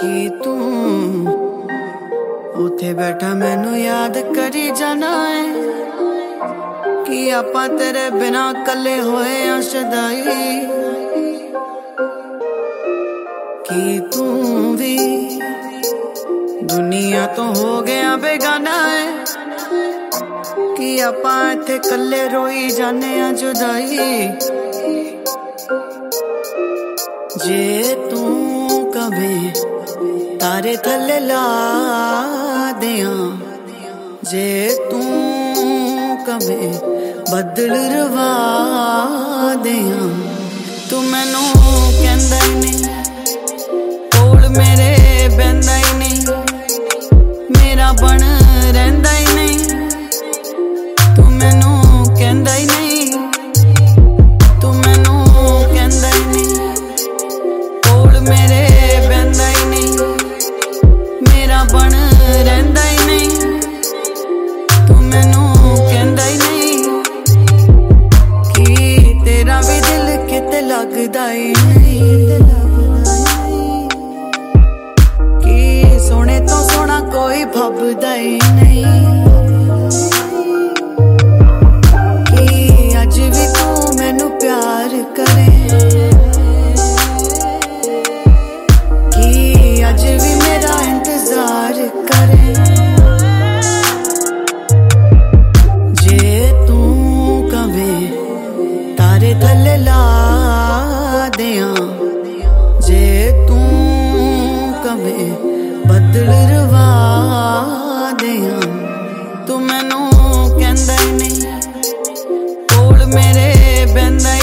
कि तू उथे बैठा मैनू याद करी जाना है कि आपां तेरे बिना कले होए आ शदाई। कि तू भी दुनिया तो हो गया बेगाना है कि आपां इत्थे कले रोई जाने आ जुदाई। जे तू कवे तारे थले ला दियां, जे तू कवे बदल रवा दियां, तू मैनू कहंदा ही नहीं कोल मेरे बहंदा ही नहीं, मेरा बन रहिंदा ही नहीं। तू मैनू कहंदा ही नहीं, तू मैनू कहंदा ही नहीं कोल मेरे बहंदा ही नहीं, मेरा बन रहिंदा ही नहीं। तू मैनू कहंदा ही नहीं कि तेरा भी दिल किते लगदा ही नहीं, कि सोने तो सोना कोई भबदा ही नहीं। कि अज भी तू मैनू प्यार करे, कि अज भी मेरा इंतजार करे। जे तू कवे तारे थले ला दियां, जे तू कवे बदल रवा दियां, तू मैनू कहंदा ही नहीं कोल मेरे बहंदा